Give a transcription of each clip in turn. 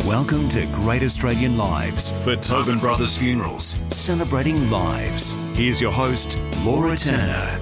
Welcome to Great Australian Lives for Tobin Brothers Funerals, celebrating lives. Here's your host, Laura Turner.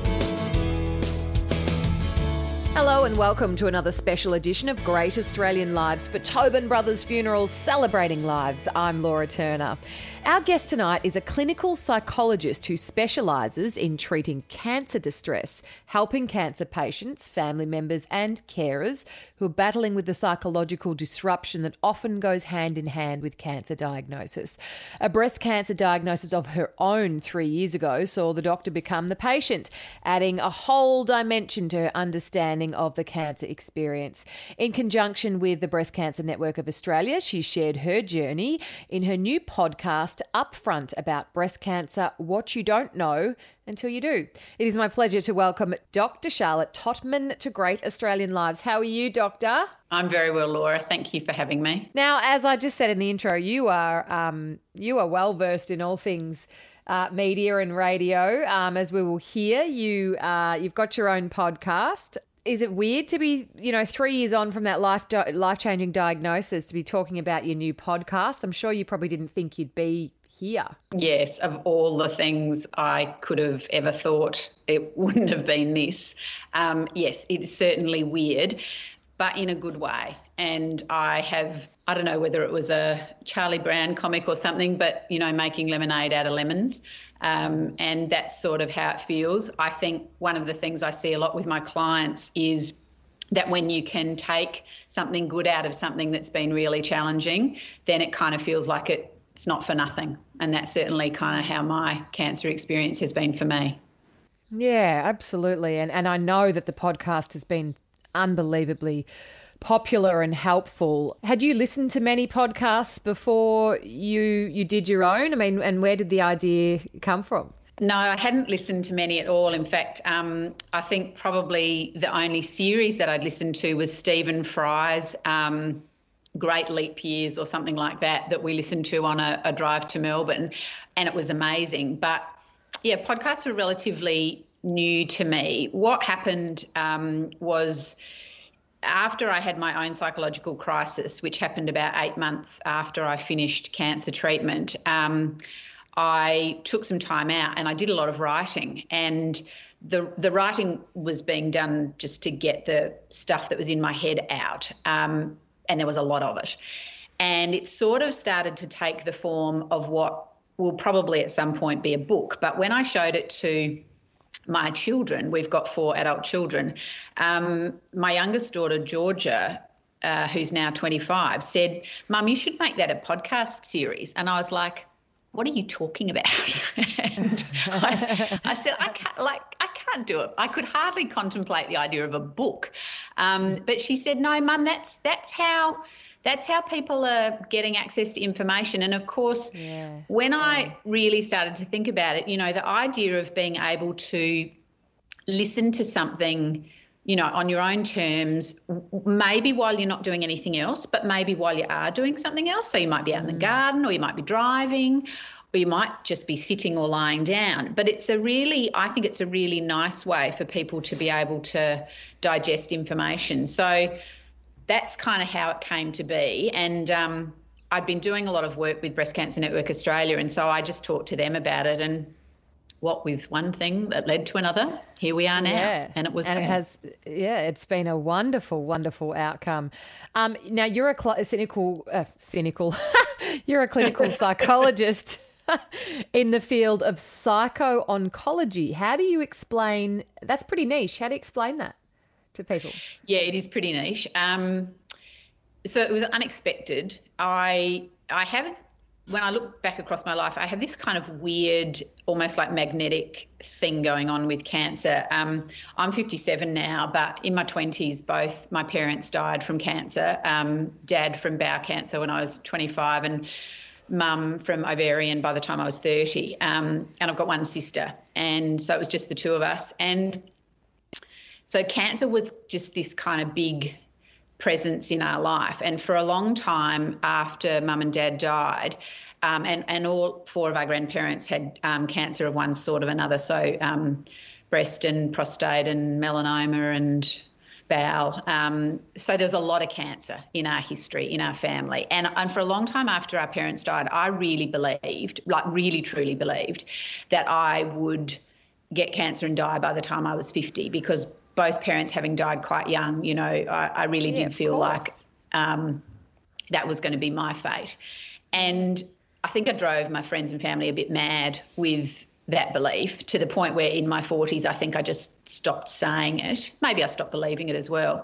Hello and welcome to another special edition of Great Australian Lives for Tobin Brothers Funerals, celebrating lives. I'm Laura Turner. Our guest tonight is a clinical psychologist who specialises in treating cancer distress, helping cancer patients, family members and carers who are battling with the psychological disruption that often goes hand in hand with cancer diagnosis. A breast cancer diagnosis of her own 3 years ago saw the doctor become the patient, adding a whole dimension to her understanding of the cancer experience. In conjunction with the Breast Cancer Network of Australia, she shared her journey in her new podcast, Upfront, about breast cancer, what you don't know until you do. It is my pleasure to welcome Dr. Charlotte Tottman to Great Australian Lives. How are you, Doctor? I'm very well, Laura. Thank you for having me. Now, as I just said in the intro, you are well versed in all things media and radio. As we will hear, you've got your own podcast. Is it weird to be, 3 years on from that life-changing diagnosis to be talking about your new podcast? I'm sure you probably didn't think you'd be here. Yes, of all the things I could have ever thought, it wouldn't have been this. Yes, it's certainly weird, but in a good way. And I don't know whether it was a Charlie Brown comic or something, but, making lemonade out of lemons. And that's sort of how it feels. I think one of the things I see a lot with my clients is that when you can take something good out of something that's been really challenging, then it kind of feels like it's not for nothing. And that's certainly kind of how my cancer experience has been for me. Yeah, absolutely. And I know that the podcast has been unbelievably popular and helpful. Had you listened to many podcasts before you did your own? I mean, and where did the idea come from? No, I hadn't listened to many at all. In fact, I think probably the only series that I'd listened to was Stephen Fry's Great Leap Years or something like that we listened to on a drive to Melbourne, and it was amazing. But yeah, podcasts were relatively new to me. What happened was, after I had my own psychological crisis, which happened about 8 months after I finished cancer treatment, I took some time out and I did a lot of writing. And the writing was being done just to get the stuff that was in my head out, and there was a lot of it. And it sort of started to take the form of what will probably at some point be a book. But when I showed it to my children, we've got 4 adult children, my youngest daughter, Georgia, who's now 25, said, "Mum, you should make that a podcast series." And I was like, "What are you talking about?" And I said, I can't do it. I could hardly contemplate the idea of a book. But she said, "No, Mum, that's how people are getting access to information." And of course, when I really started to think about it, the idea of being able to listen to something, on your own terms, maybe while you're not doing anything else, but maybe while you are doing something else. So you might be out in the garden, or you might be driving, or you might just be sitting or lying down. But I think it's a really nice way for people to be able to digest information. So that's kind of how it came to be. And I'd been doing a lot of work with Breast Cancer Network Australia, and so I just talked to them about it. And what with one thing that led to another, here we are now. Yeah. And it was. And it's been a wonderful, wonderful outcome. Now you're a cynical. You're a clinical psychologist in the field of psycho-oncology. How do you explain? That's pretty niche. How do you explain that to people? Yeah, it is pretty niche. So it was unexpected. I have, when I look back across my life, I have this kind of weird, almost like magnetic thing going on with cancer. I'm 57 now, but in my 20s, both my parents died from cancer. Dad from bowel cancer when I was 25, and Mum from ovarian by the time I was 30. And I've got one sister. And so it was just the two of us. And so cancer was just this kind of big presence in our life. And for a long time after Mum and Dad died, and all 4 of our grandparents had cancer of one sort or another, so breast and prostate and melanoma and bowel. So there's a lot of cancer in our history, in our family. And for a long time after our parents died, I really believed, like really truly believed, that I would get cancer and die by the time I was 50, because both parents having died quite young, you know, I really did feel like that was going to be my fate. And I think I drove my friends and family a bit mad with that belief, to the point where in my 40s, I think I just stopped saying it. Maybe I stopped believing it as well.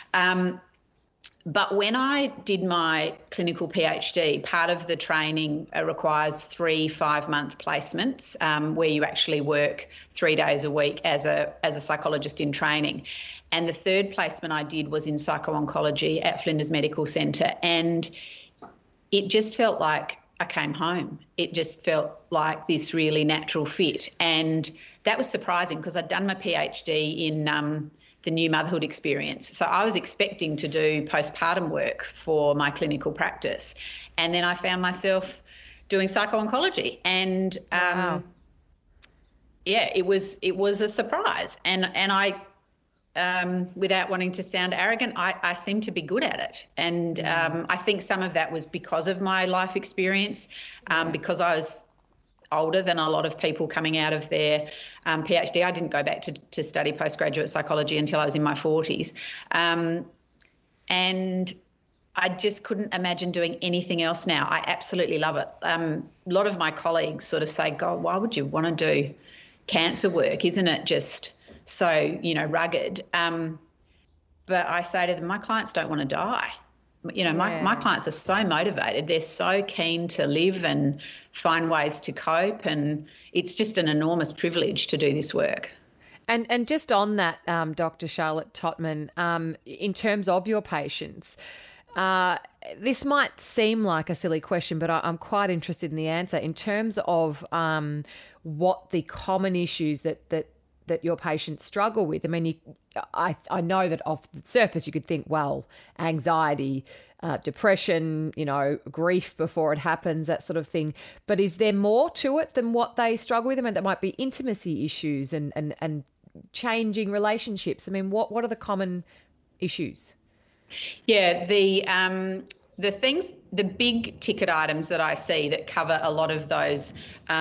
But when I did my clinical PhD, part of the training requires 3 5-month placements where you actually work 3 days a week as a psychologist in training. And the third placement I did was in psycho-oncology at Flinders Medical Centre. And it just felt like I came home. It just felt like this really natural fit. And that was surprising, because I'd done my PhD in the new motherhood experience. So I was expecting to do postpartum work for my clinical practice. And then I found myself doing psycho-oncology. And wow. it was a surprise. And I, without wanting to sound arrogant, I seem to be good at it. And I think some of that was because of my life experience, because I was older than a lot of people coming out of their PhD. I didn't go back to study postgraduate psychology until I was in my 40s. And I just couldn't imagine doing anything else now. I absolutely love it. A lot of my colleagues sort of say, God, why would you want to do cancer work? Isn't it just so, you know, rugged? But I say to them, my clients don't want to die. You know, my clients are so motivated. They're so keen to live and find ways to cope, and it's just an enormous privilege to do this work. And just on that, Dr. Charlotte Totman, in terms of your patients, this might seem like a silly question, but I'm quite interested in the answer. In terms of what the common issues that your patients struggle with. I mean, I know that off the surface you could think, well, anxiety, depression, you know, grief before it happens, that sort of thing. But is there more to it than what they struggle with? I mean, that might be intimacy issues and changing relationships. I mean, what are the common issues? Yeah, the things, the big ticket items that I see that cover a lot of those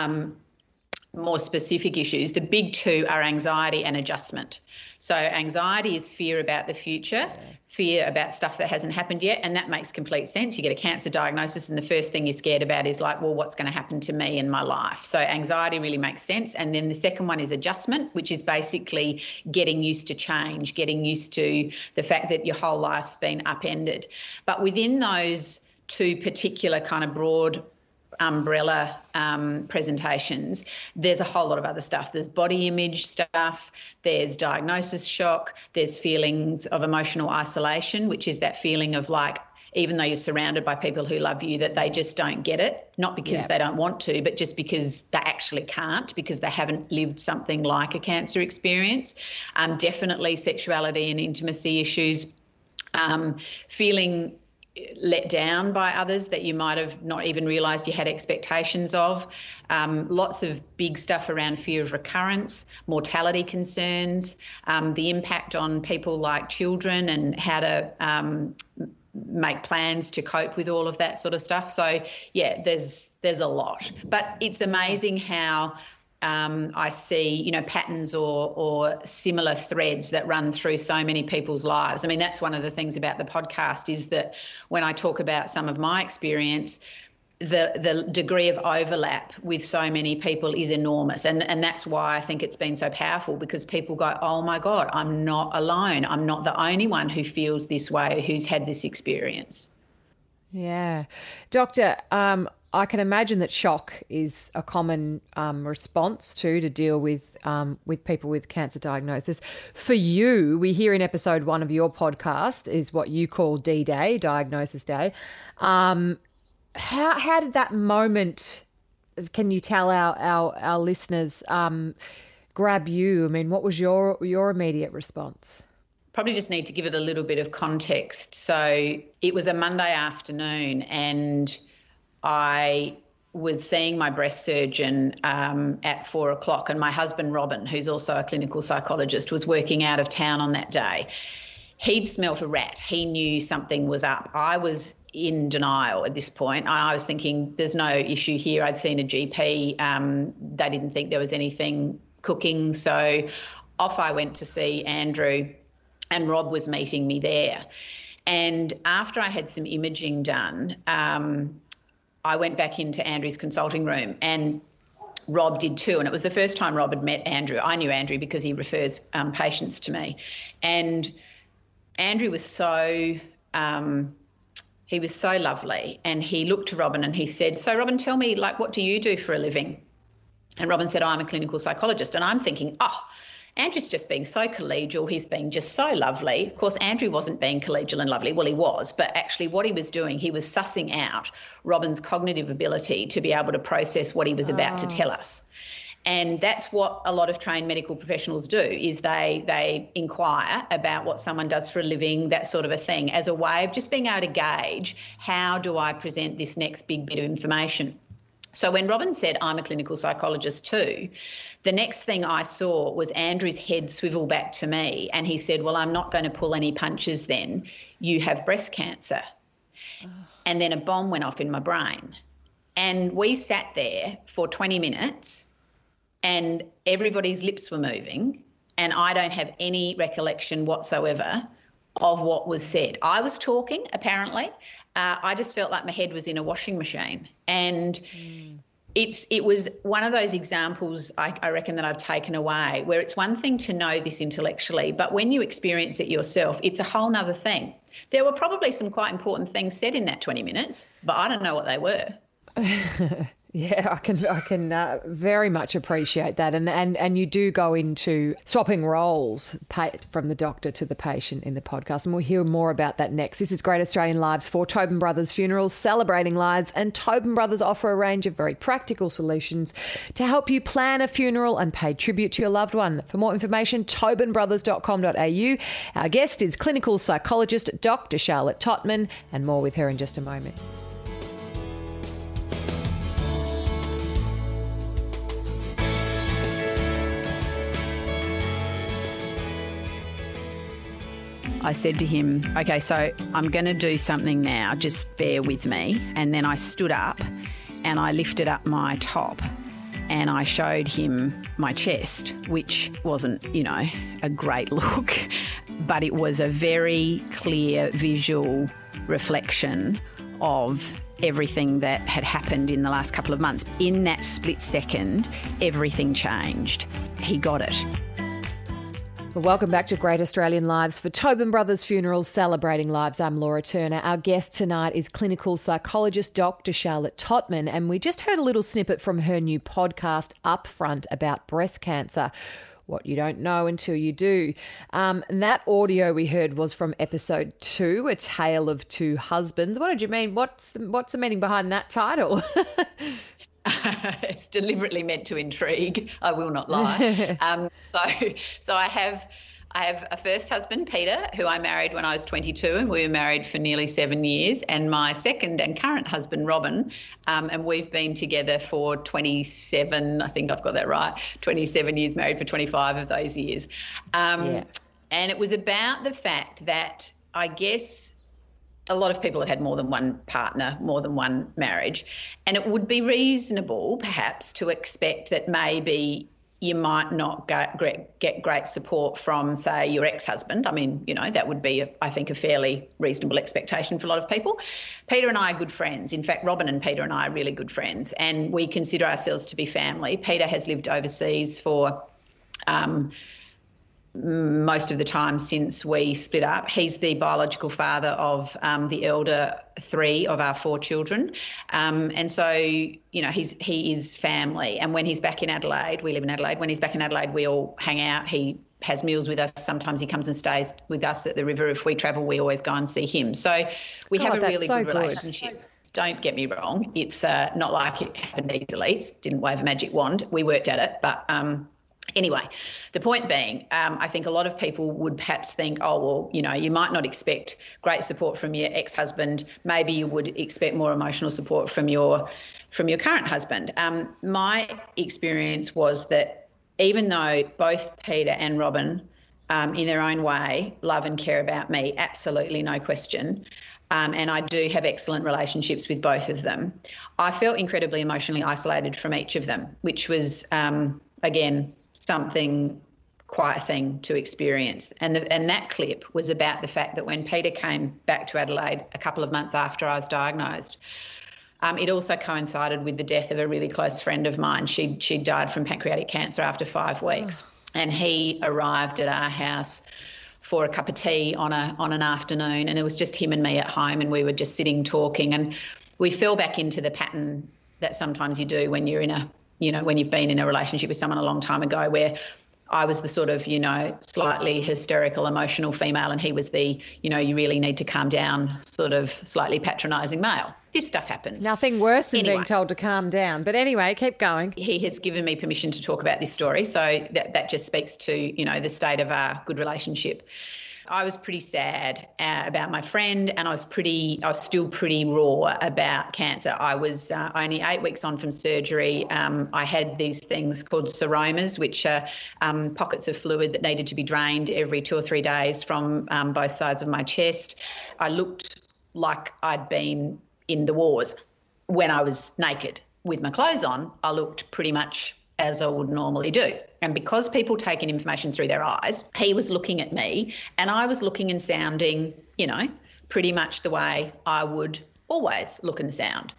more specific issues, the big two are anxiety and adjustment. So anxiety is fear about the future, fear about stuff that hasn't happened yet, and that makes complete sense. You get a cancer diagnosis and the first thing you're scared about is like, well, what's going to happen to me in my life? So anxiety really makes sense. And then the second one is adjustment, which is basically getting used to change, getting used to the fact that your whole life's been upended. But within those two particular kind of broad umbrella presentations, there's a whole lot of other stuff. There's body image stuff, there's diagnosis shock, there's feelings of emotional isolation, which is that feeling of like, even though you're surrounded by people who love you, that they just don't get it, not because they don't want to, but just because they actually can't, because they haven't lived something like a cancer experience. Definitely sexuality and intimacy issues, feeling let down by others that you might have not even realised you had expectations of. Lots of big stuff around fear of recurrence, mortality concerns, the impact on people like children and how to make plans to cope with all of that sort of stuff. So, yeah, there's a lot. But it's amazing how I see, you know, patterns or similar threads that run through so many people's lives. I mean, that's one of the things about the podcast is that when I talk about some of my experience, the degree of overlap with so many people is enormous. And that's why I think it's been so powerful, because people go, oh, my God, I'm not alone. I'm not the only one who feels this way, who's had this experience. Yeah. Doctor, I can imagine that shock is a common response to deal with people with cancer diagnosis. For you, we hear in episode 1 of your podcast is what you call D-Day, Diagnosis Day. How did that moment, can you tell our listeners, grab you? I mean, what was your immediate response? Probably just need to give it a little bit of context. So it was a Monday afternoon and I was seeing my breast surgeon at 4 o'clock, and my husband, Robin, who's also a clinical psychologist, was working out of town on that day. he'd smelt a rat. He knew something was up. I was in denial at this point. I was thinking there's no issue here. I'd seen a GP. They didn't think there was anything cooking. So off I went to see Andrew, and Rob was meeting me there. And after I had some imaging done, I went back into Andrew's consulting room, and Rob did too. And it was the first time Rob had met Andrew. I knew Andrew because he refers patients to me. And Andrew was he was so lovely. And he looked to Robin and he said, "So Robin, tell me, like, what do you do for a living?" And Robin said, "I'm a clinical psychologist." And I'm thinking, Andrew's just being so collegial. He's being just so lovely. Of course, Andrew wasn't being collegial and lovely. Well, he was, but actually what he was doing, he was sussing out Robin's cognitive ability to be able to process what he was about to tell us. And that's what a lot of trained medical professionals do, is they inquire about what someone does for a living, that sort of a thing, as a way of just being able to gauge, how do I present this next big bit of information? So when Robin said, "I'm a clinical psychologist too," the next thing I saw was Andrew's head swivel back to me, and he said, "Well, I'm not going to pull any punches then. You have breast cancer." And then a bomb went off in my brain. And we sat there for 20 minutes and everybody's lips were moving, and I don't have any recollection whatsoever of what was said. I was talking, apparently. I just felt like my head was in a washing machine. And it was one of those examples I reckon that I've taken away, where it's one thing to know this intellectually, but when you experience it yourself, it's a whole nother thing. There were probably some quite important things said in that 20 minutes, but I don't know what they were. Yeah, I can very much appreciate that, and you do go into swapping roles from the doctor to the patient in the podcast, and we'll hear more about that next. This is Great Australian Lives for Tobin Brothers Funerals, celebrating lives, and Tobin Brothers offer a range of very practical solutions to help you plan a funeral and pay tribute to your loved one. For more information, tobinbrothers.com.au. Our guest is clinical psychologist Dr. Charlotte Totman, and more with her in just a moment. I said to him, "Okay, so I'm going to do something now, just bear with me." And then I stood up and I lifted up my top and I showed him my chest, which wasn't, a great look, but it was a very clear visual reflection of everything that had happened in the last couple of months. In that split second, everything changed. He got it. Welcome back to Great Australian Lives for Tobin Brothers Funerals, celebrating lives. I'm Laura Turner. Our guest tonight is clinical psychologist Dr. Charlotte Totman, and we just heard a little snippet from her new podcast, Upfront, about breast cancer. What you don't know until you do. And that audio we heard was from episode 2, A Tale of Two Husbands. What did you mean? What's the meaning behind that title? It's deliberately meant to intrigue, I will not lie. So I have a first husband, Peter, who I married when I was 22, and we were married for nearly 7 years, and my second and current husband, Robin, and we've been together for 27, I think I've got that right, 27 years, married for 25 of those years. And it was about the fact that I guess a lot of people had more than one partner, more than one marriage, and it would be reasonable perhaps to expect that maybe you might not get great support from, say, your ex-husband. I mean, that would be, I think, a fairly reasonable expectation for a lot of people. Peter and I are good friends. In fact, Robin and Peter and I are really good friends, and we consider ourselves to be family. Peter has lived overseas for most of the time since we split up. He's the biological father of the elder 3 of our 4 children. And so, he is family. And when he's back in Adelaide, we live in Adelaide, when he's back in Adelaide, we all hang out. He has meals with us. Sometimes he comes and stays with us at the river. If we travel, we always go and see him. So we have a really good relationship. Don't get me wrong. It's not like it happened easily. It didn't wave a magic wand. We worked at it, but anyway, the point being, I think a lot of people would perhaps think, oh, well, you might not expect great support from your ex-husband. Maybe you would expect more emotional support from your current husband. My experience was that even though both Peter and Robin in their own way, love and care about me, absolutely, no question. And I do have excellent relationships with both of them. I felt incredibly emotionally isolated from each of them, which was, again, something, quite a thing to experience. And that clip was about the fact that when Peter came back to Adelaide a couple of months after I was diagnosed, it also coincided with the death of a really close friend of mine. She died from pancreatic cancer after 5 weeks. Oh. And he arrived at our house for a cup of tea on an afternoon, and it was just him and me at home, and we were just sitting talking, and we fell back into the pattern that sometimes you do when you're when you've been in a relationship with someone a long time ago, where I was the sort of, slightly hysterical, emotional female, and he was the, you really need to calm down, sort of slightly patronising male. This stuff happens. Nothing worse than being told to calm down. But anyway, keep going. He has given me permission to talk about this story, so that just speaks to, the state of our good relationship. I was pretty sad about my friend, and I was still pretty raw about cancer. I was only 8 weeks on from surgery. I had these things called seromas, which are pockets of fluid that needed to be drained every 2 or 3 days from both sides of my chest. I looked like I'd been in the wars. When I was naked with my clothes on, I looked pretty much as I would normally do. And because people take in information through their eyes, he was looking at me and I was looking and sounding, pretty much the way I would always look and sound.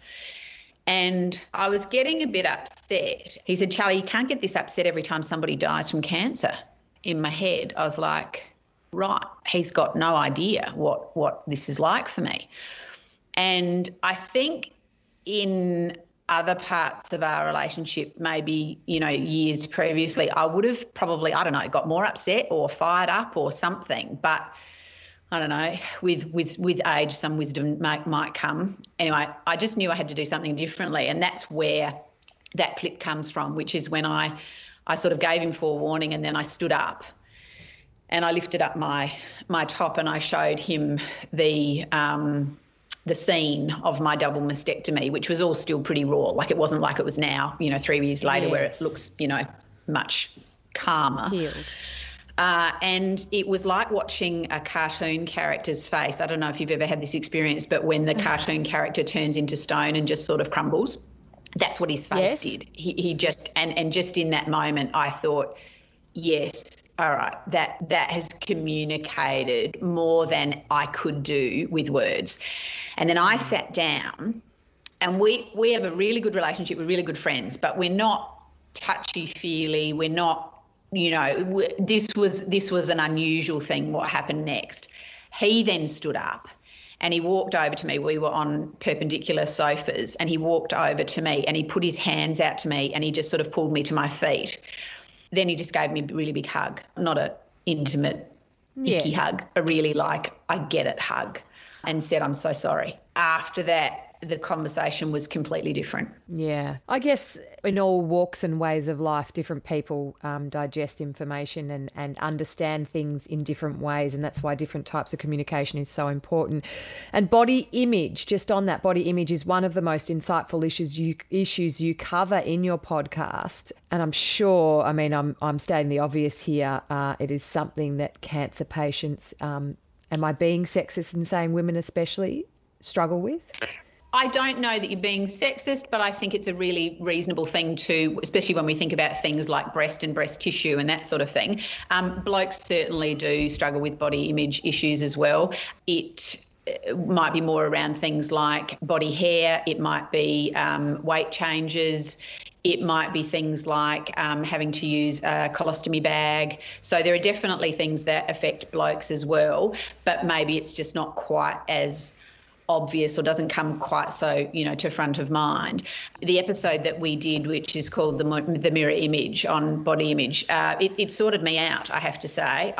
And I was getting a bit upset. He said, "Charlie, you can't get this upset every time somebody dies from cancer." In my head, I was like, right, he's got no idea what this is like for me. And I think in other parts of our relationship, maybe, years previously, I would have probably, got more upset or fired up or something. But I don't know, with age, some wisdom might come. Anyway, I just knew I had to do something differently. And that's where that clip comes from, which is when I sort of gave him forewarning, and then I stood up and I lifted up my top and I showed him the scene of my double mastectomy, which was all still pretty raw. Like, it wasn't like it was now, 3 years later, yes, where it looks, much calmer. Healed. And it was like watching a cartoon character's face. I don't know if you've ever had this experience, but when the cartoon character turns into stone and just sort of crumbles, that's what his face did. He just, and just in that moment, I thought, yes, all right, that has communicated more than I could do with words. And then I sat down, and we have a really good relationship. We're really good friends, but we're not touchy-feely. We're not, this was an unusual thing, what happened next. He then stood up and he walked over to me. We were on perpendicular sofas, and he walked over to me and he put his hands out to me and he just sort of pulled me to my feet. Then he just gave me a really big hug, not an intimate, icky hug, a really like, I get it hug, and said, "I'm so sorry." After that, the conversation was completely different. Yeah. I guess in all walks and ways of life, different people digest information and understand things in different ways, and that's why different types of communication is so important. And body image, just on that, body image is one of the most insightful issues you cover in your podcast. And I'm sure, I'm stating the obvious here, it is something that cancer patients, am I being sexist in saying women especially, struggle with? I don't know that you're being sexist, but I think it's a really reasonable thing to, especially when we think about things like breast and breast tissue and that sort of thing. Blokes certainly do struggle with body image issues as well. It might be more around things like body hair. It might be weight changes. It might be things like having to use a colostomy bag. So there are definitely things that affect blokes as well, but maybe it's just not quite as obvious or doesn't come quite so, to front of mind. The episode that we did, which is called the Mirror Image on body image, it sorted me out, I have to say.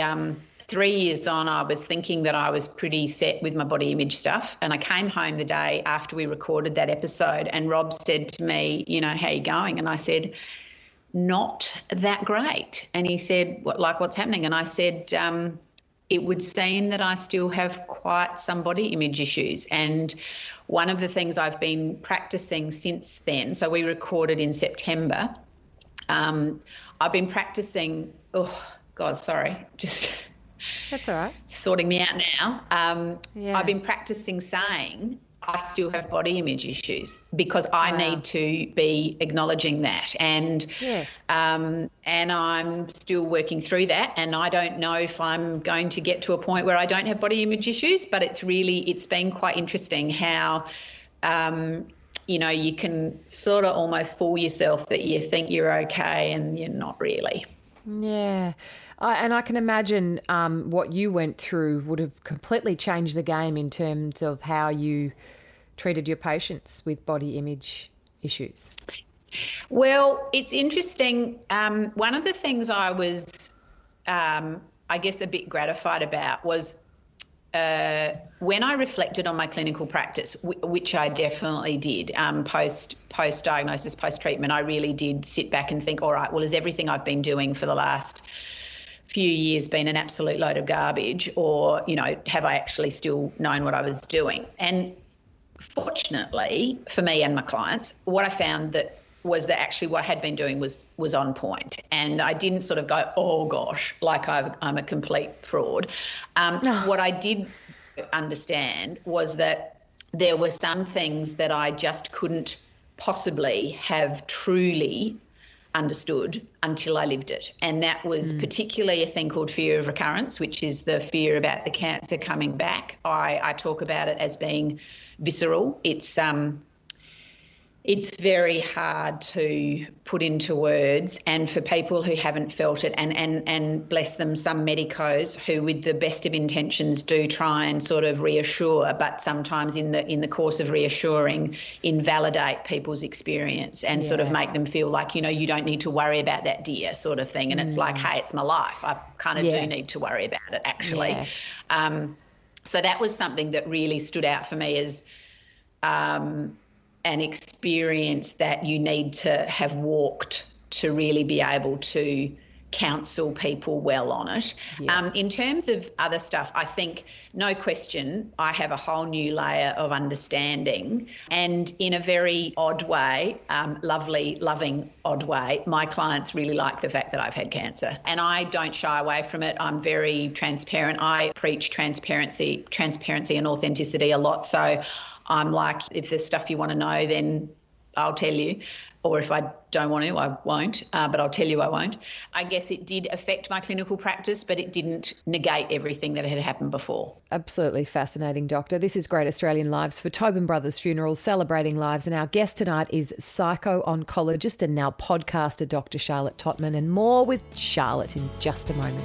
3 years on, I was thinking that I was pretty set with my body image stuff, and I came home the day after we recorded that episode, and Rob said to me, "How you going?" And I said, "Not that great." And he said, what's happening? And I said, it would seem that I still have quite some body image issues. And one of the things I've been practicing since then, so we recorded in September, I've been practicing, God, sorry, just That's all right. sorting me out now. Yeah. I've been practicing saying I still have body image issues because I need to be acknowledging that. And Yes. and I'm still working through that, and I don't know if I'm going to get to a point where I don't have body image issues, but it's been quite interesting how you can sort of almost fool yourself that you think you're okay and you're not really. Yeah. And I can imagine what you went through would have completely changed the game in terms of how you treated your patients with body image issues. Well, it's interesting. One of the things I was, I guess, a bit gratified about was when I reflected on my clinical practice, which I definitely did, post-diagnosis, post-treatment, I really did sit back and think, all right, well, is everything I've been doing for the last few years been an absolute load of garbage, or, have I actually still known what I was doing? And fortunately for me and my clients, what I found was that actually what I had been doing was on point, and I didn't sort of go, oh gosh, like I'm a complete fraud. What I did understand was that there were some things that I just couldn't possibly have truly understood until I lived it, and that was particularly a thing called fear of recurrence, which is the fear about the cancer coming back. I talk about it as being visceral. It's very hard to put into words, and for people who haven't felt it, and bless them, some medicos who with the best of intentions do try and sort of reassure, but sometimes in the course of reassuring invalidate people's experience and sort of make them feel like, you don't need to worry about that, dear, sort of thing. And it's like, hey, it's my life. I kind of do need to worry about it, actually. Yeah. So that was something that really stood out for me as an experience that you need to have walked to really be able to counsel people well on it. Yeah. In terms of other stuff, I think, no question, I have a whole new layer of understanding, and in a very odd way, lovely, loving odd way, my clients really like the fact that I've had cancer, and I don't shy away from it. I'm very transparent. I preach transparency and authenticity a lot. So I'm like, if there's stuff you want to know, then I'll tell you. Or if I don't want to, I won't, but I'll tell you I won't. I guess it did affect my clinical practice, but it didn't negate everything that had happened before. Absolutely fascinating, Doctor. This is Great Australian Lives for Tobin Brothers Funerals, celebrating lives. And our guest tonight is psycho-oncologist and now podcaster Dr. Charlotte Totman. And more with Charlotte in just a moment.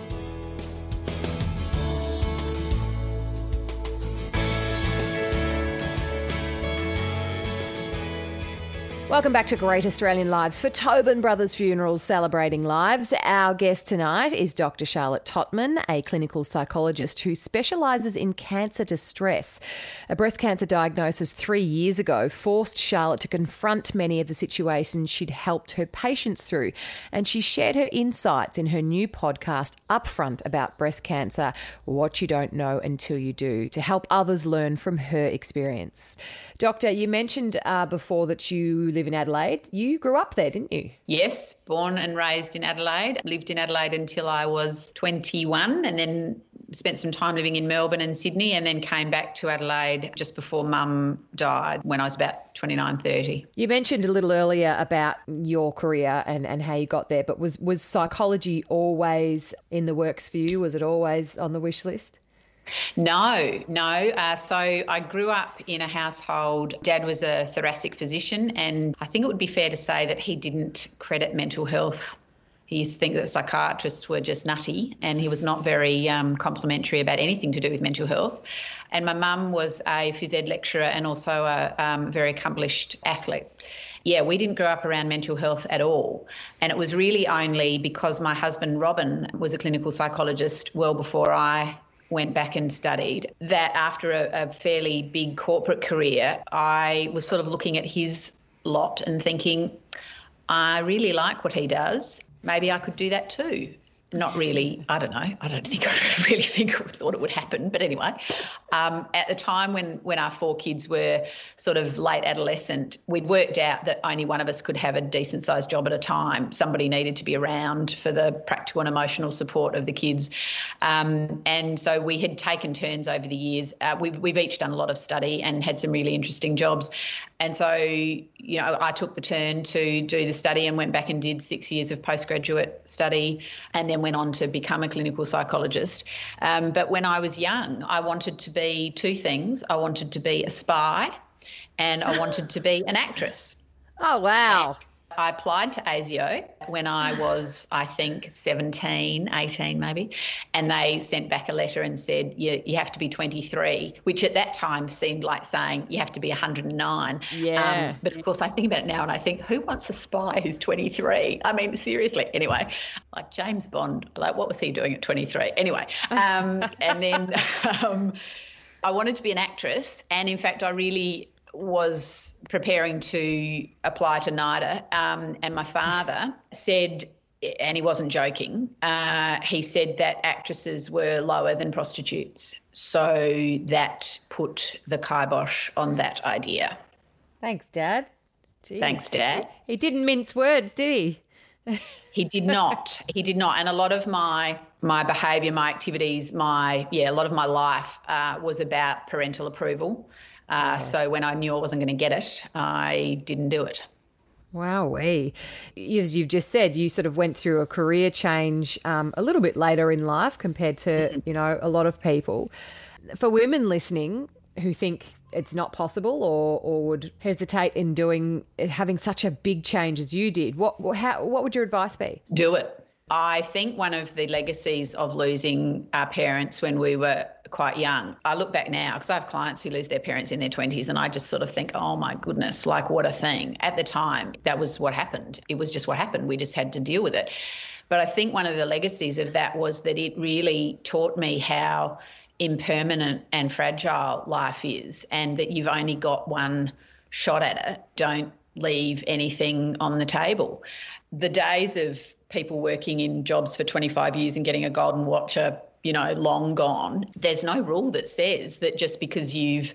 Welcome back to Great Australian Lives for Tobin Brothers Funerals, celebrating lives. Our guest tonight is Dr. Charlotte Totman, a clinical psychologist who specialises in cancer distress. A breast cancer diagnosis 3 years ago forced Charlotte to confront many of the situations she'd helped her patients through, and she shared her insights in her new podcast, Upfront, about breast cancer, What You Don't Know Until You Do, to help others learn from her experience. Doctor, you mentioned before that you live in Adelaide. You grew up there, didn't you? Yes, born and raised in Adelaide. Lived in Adelaide until I was 21, and then spent some time living in Melbourne and Sydney, and then came back to Adelaide just before Mum died when I was about 29, 30. You mentioned a little earlier about your career and how you got there, but was psychology always in the works for you? Was it always on the wish list? No. So I grew up in a household. Dad was a thoracic physician, and I think it would be fair to say that he didn't credit mental health. He used to think that psychiatrists were just nutty, and he was not very complimentary about anything to do with mental health. And my mum was a phys ed lecturer and also a very accomplished athlete. Yeah, we didn't grow up around mental health at all. And it was really only because my husband, Robin, was a clinical psychologist well before I went back and studied, that after a fairly big corporate career, I was sort of looking at his lot and thinking, I really like what he does. Maybe I could do that too. not really, I don't know. I don't think I really thought it would happen. But anyway, at the time when our 4 kids were sort of late adolescent, we'd worked out that only one of us could have a decent sized job at a time. Somebody needed to be around for the practical and emotional support of the kids. And so we had taken turns over the years. We've each done a lot of study and had some really interesting jobs. And so, you know, I took the turn to do the study and went back and did 6 years of postgraduate study and then went on to become a clinical psychologist. But when I was young, I wanted to be 2 things. I wanted to be a spy and I wanted to be an actress. Oh, wow. I applied to ASIO when I was, I think, 17, 18 maybe, and they sent back a letter and said, you have to be 23, which at that time seemed like saying you have to be 109. Yeah. But, of course, I think about it now and I think, who wants a spy who's 23? I mean, seriously. Anyway, like James Bond, like what was he doing at 23? Anyway, and then I wanted to be an actress, and, in fact, I really was preparing to apply to NIDA, and my father said, and he wasn't joking, he said that actresses were lower than prostitutes. So that put the kibosh on that idea. Thanks, Dad. Jeez. Thanks, Dad. He didn't mince words, did he? He did not. He did not. And a lot of my behaviour, my activities, a lot of my life was about parental approval. So when I knew I wasn't going to get it, I didn't do it. Wowee. As you've just said, you sort of went through a career change a little bit later in life compared to, you know, a lot of people. For women listening who think it's not possible or would hesitate in having such a big change as you did, what would your advice be? Do it. I think one of the legacies of losing our parents when we were quite young, I look back now because I have clients who lose their parents in their 20s and I just sort of think, oh my goodness, like what a thing. At the time, that was what happened. It was just what happened. We just had to deal with it. But I think one of the legacies of that was that it really taught me how impermanent and fragile life is and that you've only got one shot at it. Don't leave anything on the table. The days of people working in jobs for 25 years and getting a golden watch are, you know, long gone. There's no rule that says that just because you've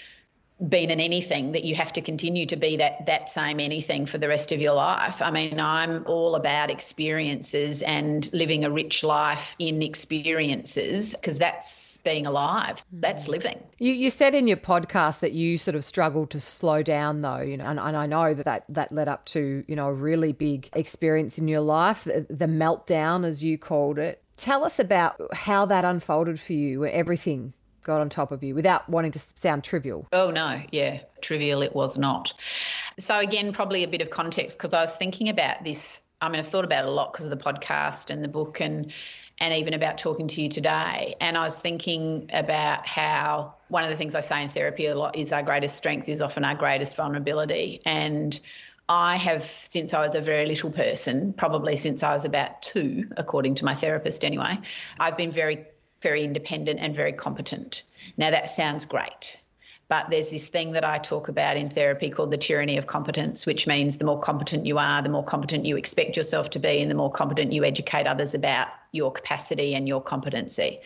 been in anything that you have to continue to be that same anything for the rest of your life. I mean, I'm all about experiences and living a rich life in experiences because that's being alive. That's living. You said in your podcast that you sort of struggled to slow down though, you know, and I know that led up to, you know, a really big experience in your life, the meltdown as you called it. Tell us about how that unfolded for you, where everything got on top of you without wanting to sound trivial. Oh, no. Yeah. Trivial it was not. So again, probably a bit of context because I was thinking about this. I mean, I've thought about it a lot because of the podcast and the book and even about talking to you today. And I was thinking about how one of the things I say in therapy a lot is our greatest strength is often our greatest vulnerability. And I have, since I was a very little person, probably since I was about 2, according to my therapist anyway, I've been very independent and very competent. Now, that sounds great, but there's this thing that I talk about in therapy called the tyranny of competence, which means the more competent you are, the more competent you expect yourself to be, and the more competent you educate others about your capacity and your competency.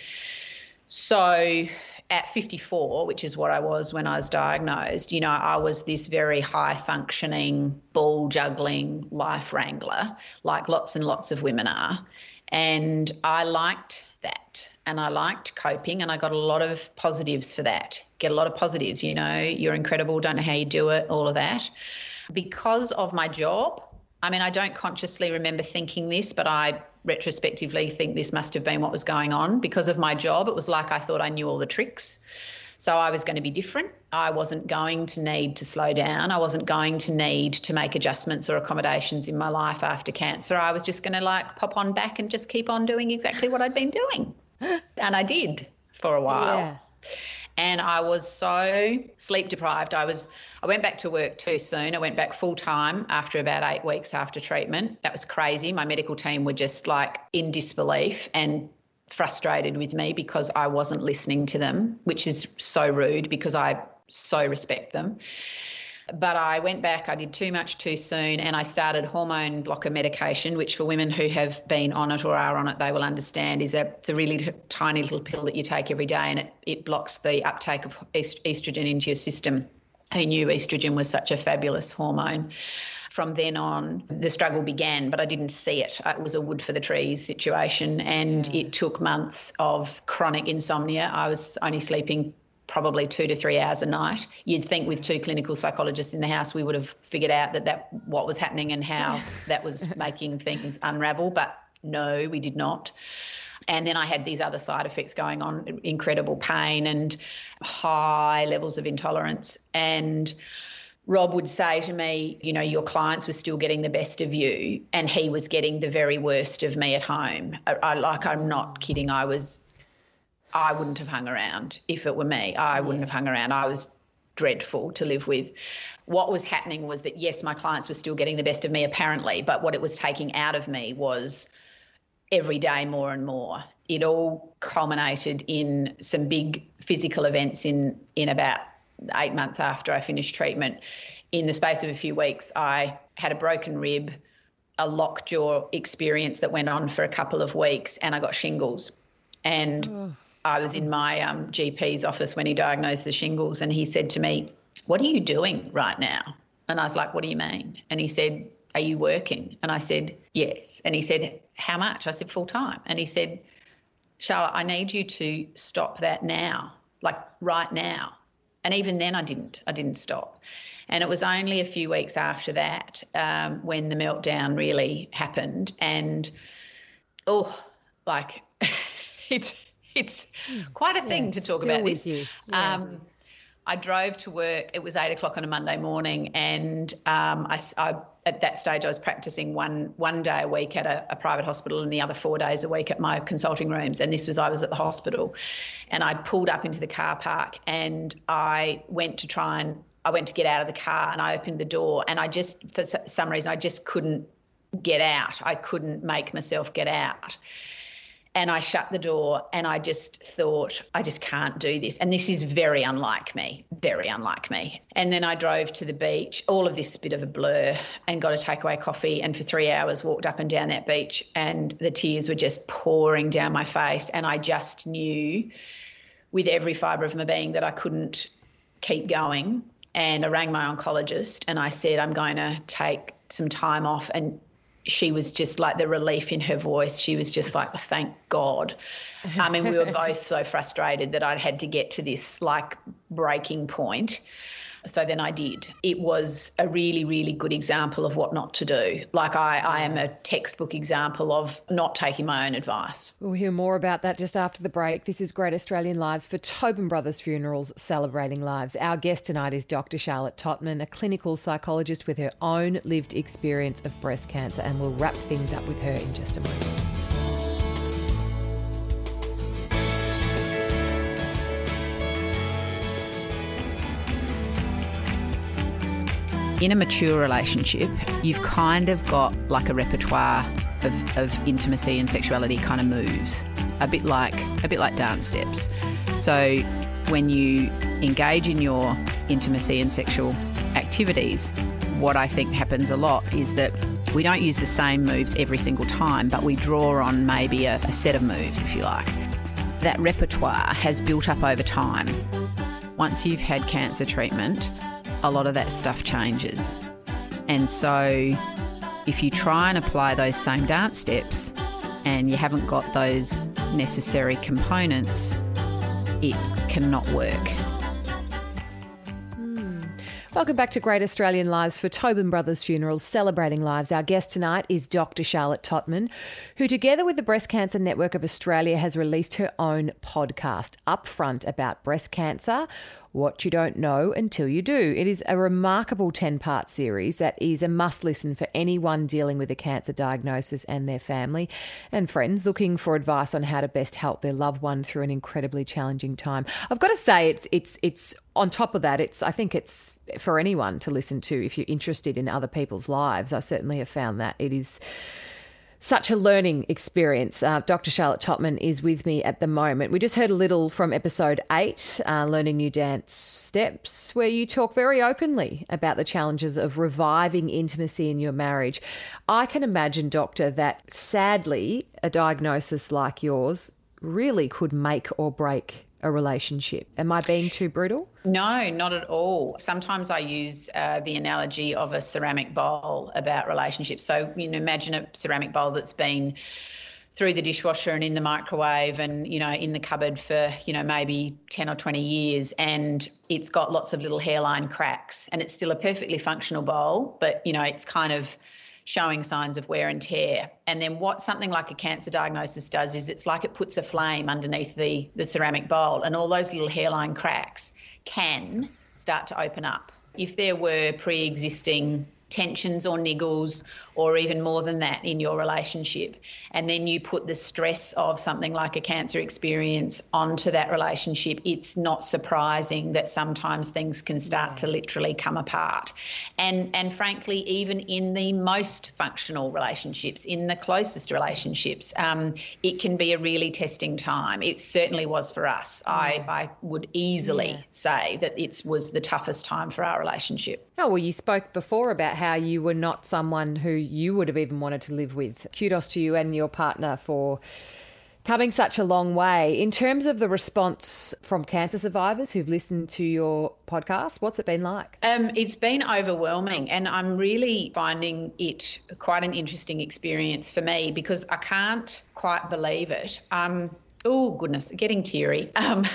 So at 54, which is what I was when I was diagnosed, you know, I was this very high-functioning, ball-juggling life wrangler, like lots and lots of women are. And I liked that and I liked coping and I got a lot of positives for that. Get a lot of positives, you know, you're incredible, don't know how you do it, all of that. Because of my job, I mean, I don't consciously remember thinking this, but I retrospectively think this must have been what was going on. Because of my job, it was like I thought I knew all the tricks. So I was going to be different. I wasn't going to need to slow down. I wasn't going to need to make adjustments or accommodations in my life after cancer. I was just going to like pop on back and just keep on doing exactly what I'd been doing. And I did for a while. Yeah. And I was so sleep deprived. I went back to work too soon. I went back full time after about 8 weeks after treatment. That was crazy. My medical team were just like in disbelief and frustrated with me because I wasn't listening to them, which is so rude because I so respect them. But I went back, I did too much too soon, and I started hormone blocker medication, which for women who have been on it or are on it, they will understand it's a really tiny little pill that you take every day, and it blocks the uptake of estrogen into your system. Who knew estrogen was such a fabulous hormone? From then on, the struggle began, but I didn't see it. It was a wood for the trees situation, and it took months of chronic insomnia. I was only sleeping probably 2 to 3 hours a night. You'd think with 2 clinical psychologists in the house, we would have figured out that what was happening and how that was making things unravel, but no, we did not. And then I had these other side effects going on, incredible pain and high levels of intolerance. And Rob would say to me, you know, your clients were still getting the best of you, and he was getting the very worst of me at home. I'm not kidding. I wouldn't have hung around if it were me. I wouldn't have hung around. I was dreadful to live with. What was happening was that, yes, my clients were still getting the best of me apparently, but what it was taking out of me was every day more and more. It all culminated in some big physical events in about 8 months after I finished treatment. In the space of a few weeks, I had a broken rib, a lockjaw experience that went on for a couple of weeks, and I got shingles. And I was in my GP's office when he diagnosed the shingles, and he said to me, "What are you doing right now?" And I was like, "What do you mean?" And he said, "Are you working?" And I said, "Yes." And he said, "How much?" I said, "Full time." And he said, "Charlotte, I need you to stop that now, like right now." And even then I didn't stop. And it was only a few weeks after that when the meltdown really happened. And, it's quite a thing to talk about this. You. Yeah. I drove to work. It was 8 o'clock on a Monday morning, and I at that stage I was practicing one day a week at a private hospital and the other 4 days a week at my consulting rooms. And I was at the hospital, and I'd pulled up into the car park, and I went to get out of the car, and I opened the door, and for some reason I just couldn't get out. I couldn't make myself get out. And I shut the door, and I just thought, I just can't do this. And this is very unlike me, very unlike me. And then I drove to the beach, all of this a bit of a blur, and got a takeaway coffee, and for 3 hours walked up and down that beach, and the tears were just pouring down my face. And I just knew with every fibre of my being that I couldn't keep going. And I rang my oncologist, and I said, I'm going to take some time off. And she was just like, the relief in her voice, she was just like, thank God. I mean, we were both so frustrated that I'd had to get to this like breaking point. So then I did. It was a really, really good example of what not to do. Like I am a textbook example of not taking my own advice. We'll hear more about that just after the break. This is Great Australian Lives for Tobin Brothers Funerals, celebrating lives. Our guest tonight is Dr. Charlotte Totman, a clinical psychologist with her own lived experience of breast cancer, and we'll wrap things up with her in just a moment. In a mature relationship, you've kind of got like a repertoire of intimacy and sexuality kind of moves, a bit like dance steps. So when you engage in your intimacy and sexual activities, what I think happens a lot is that we don't use the same moves every single time, but we draw on maybe a set of moves, if you like. That repertoire has built up over time. Once you've had cancer treatment, a lot of that stuff changes. And so if you try and apply those same dance steps and you haven't got those necessary components, it cannot work. Welcome back to Great Australian Lives for Tobin Brothers Funerals, celebrating lives. Our guest tonight is Dr. Charlotte Totman, who together with the Breast Cancer Network of Australia has released her own podcast, Upfront, about breast cancer, what you don't know until you do. It is a remarkable 10-part series that is a must-listen for anyone dealing with a cancer diagnosis and their family and friends looking for advice on how to best help their loved one through an incredibly challenging time. I've got to say, it's on top of that, I think it's for anyone to listen to if you're interested in other people's lives. I certainly have found that it is Such a learning experience. Dr. Charlotte Totman is with me at the moment. We just heard a little from episode 8, Learning New Dance Steps, where you talk very openly about the challenges of reviving intimacy in your marriage. I can imagine, Doctor, that sadly a diagnosis like yours really could make or break a relationship. Am I being too brutal? No, not at all. Sometimes I use the analogy of a ceramic bowl about relationships. So, imagine a ceramic bowl that's been through the dishwasher and in the microwave and, in the cupboard for, maybe 10 or 20 years, and it's got lots of little hairline cracks, and it's still a perfectly functional bowl, but, it's kind of showing signs of wear and tear. And then what something like a cancer diagnosis does is it's like it puts a flame underneath the ceramic bowl, and all those little hairline cracks can start to open up. If there were pre-existing tensions or niggles or even more than that in your relationship, and then you put the stress of something like a cancer experience onto that relationship, it's not surprising that sometimes things can start to literally come apart. And frankly, even in the most functional relationships, in the closest relationships, it can be a really testing time. It certainly was for us. I would easily say that it was the toughest time for our relationship. Oh, well, you spoke before about how you were not someone who you would have even wanted to live with. Kudos to you and your partner for coming such a long way. In terms of the response from cancer survivors who've listened to your podcast, what's it been like? It's been overwhelming, and I'm really finding it quite an interesting experience for me because I can't quite believe it. Oh, goodness, getting teary.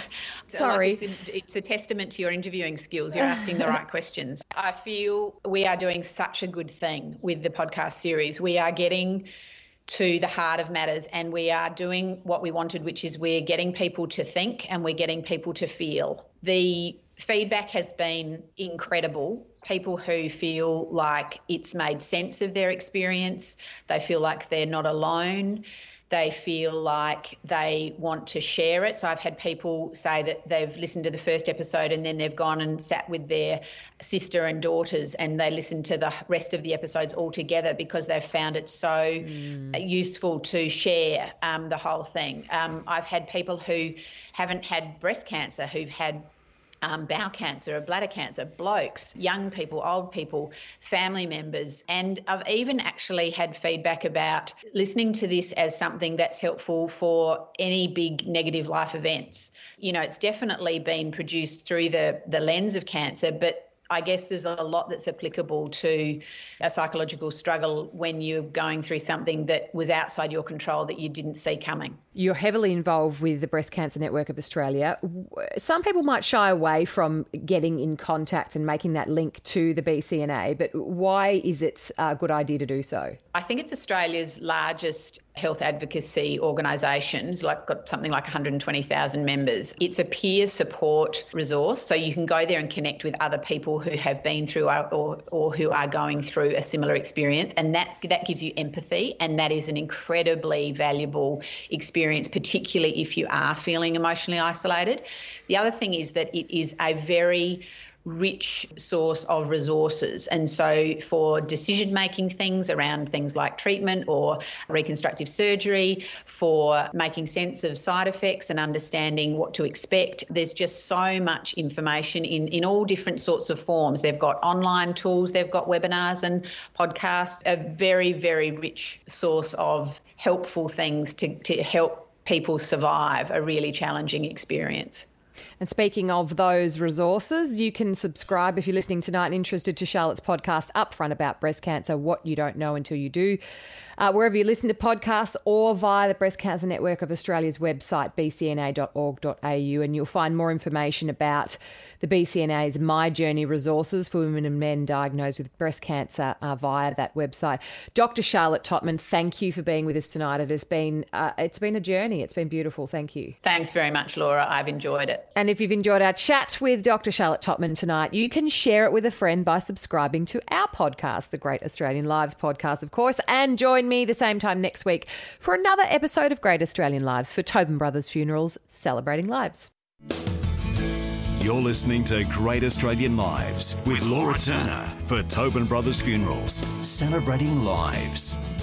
Sorry. It's a testament to your interviewing skills. You're asking the right questions. I feel we are doing such a good thing with the podcast series. We are getting to the heart of matters, and we are doing what we wanted, which is we're getting people to think and we're getting people to feel. The feedback has been incredible. People who feel like it's made sense of their experience. They feel like they're not alone. They feel like they want to share it. So I've had people say that they've listened to the first episode and then they've gone and sat with their sister and daughters and they listened to the rest of the episodes all together because they've found it so useful to share the whole thing. I've had people who haven't had breast cancer, who've had bowel cancer, bladder cancer, blokes, young people, old people, family members. And I've even actually had feedback about listening to this as something that's helpful for any big negative life events. It's definitely been produced through the lens of cancer, but I guess there's a lot that's applicable to a psychological struggle when you're going through something that was outside your control that you didn't see coming. You're heavily involved with the Breast Cancer Network of Australia. Some people might shy away from getting in contact and making that link to the BCNA, but why is it a good idea to do so? I think it's Australia's largest health advocacy organisation. It's got something like 120,000 members. It's a peer support resource, so you can go there and connect with other people who have been through or who are going through a similar experience, and that gives you empathy, and that is an incredibly valuable experience, particularly if you are feeling emotionally isolated. The other thing is that it is a very rich source of resources. And so for decision-making things around things like treatment or reconstructive surgery, for making sense of side effects and understanding what to expect, there's just so much information in all different sorts of forms. They've got online tools, they've got webinars and podcasts, a very, very rich source of helpful things to help people survive a really challenging experience. And speaking of those resources, you can subscribe if you're listening tonight and interested to Charlotte's podcast, Upfront About Breast Cancer, What You Don't Know Until You Do, wherever you listen to podcasts or via the Breast Cancer Network of Australia's website, bcna.org.au, and you'll find more information about the BCNA's My Journey resources for women and men diagnosed with breast cancer via that website. Dr. Charlotte Totman, thank you for being with us tonight. It's been a journey. It's been beautiful. Thank you. Thanks very much, Laura. I've enjoyed it. And if you've enjoyed our chat with Dr. Charlotte Totman tonight, you can share it with a friend by subscribing to our podcast, the Great Australian Lives podcast, of course, and join me the same time next week for another episode of Great Australian Lives for Tobin Brothers Funerals, celebrating lives. You're listening to Great Australian Lives with Laura Turner for Tobin Brothers Funerals, celebrating lives.